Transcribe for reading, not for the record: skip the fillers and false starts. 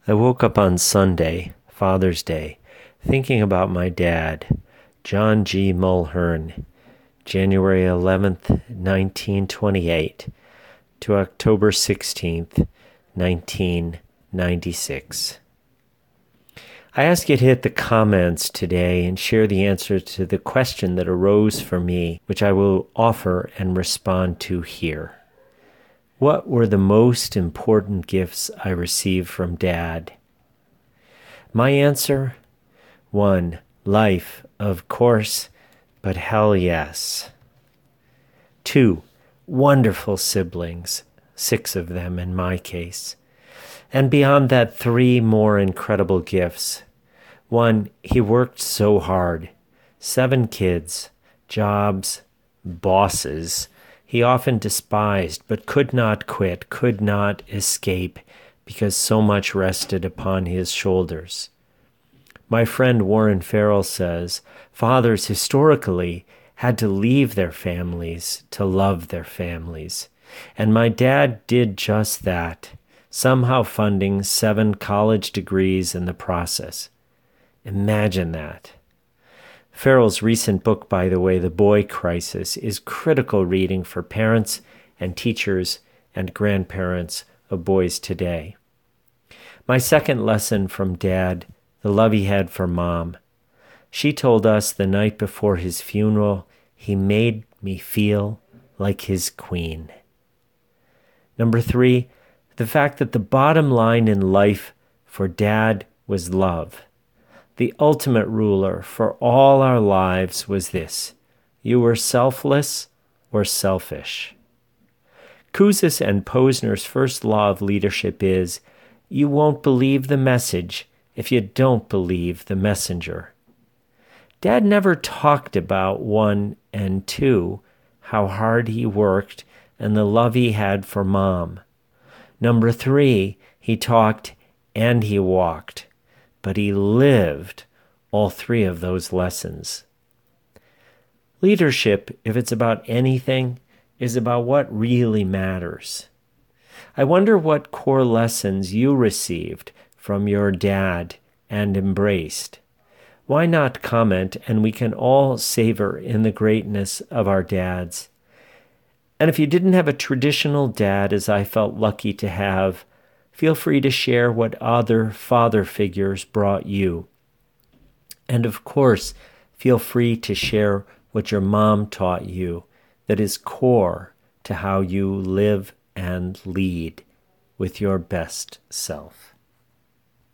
I woke up on Sunday, Father's Day, thinking about my dad, John G. Mulhern, January 11th, 1928 to October 16th, 1996. I ask you to hit the comments today and share the answer to the question that arose for me, which I will offer and respond to here. What were the most important gifts I received from Dad? My answer? 1. Life, of course, but hell yes. 2. Wonderful siblings, 6 of them in my case. And beyond that, 3 more incredible gifts. 1. He worked so hard. 7 kids, jobs, bosses. He often despised, but could not quit, could not escape, because so much rested upon his shoulders. My friend Warren Farrell says, fathers historically had to leave their families to love their families. And my dad did just that, somehow funding 7 college degrees in the process. Imagine that. Farrell's recent book, by the way, The Boy Crisis, is critical reading for parents and teachers and grandparents of boys today. My second lesson from Dad, the love he had for Mom. She told us the night before his funeral, he made me feel like his queen. Number 3, the fact that the bottom line in life for Dad was love. The ultimate ruler for all our lives was this: you were selfless or selfish. Kouzes and Posner's first law of leadership is, you won't believe the message if you don't believe the messenger. Dad never talked about 1 and 2, how hard he worked and the love he had for Mom. Number 3, he talked and he walked. But he lived all 3 of those lessons. Leadership, if it's about anything, is about what really matters. I wonder what core lessons you received from your dad and embraced. Why not comment, and we can all savor in the greatness of our dads. And if you didn't have a traditional dad, as I felt lucky to have, feel free to share what other father figures brought you. And of course, feel free to share what your mom taught you that is core to how you live and lead with your best self.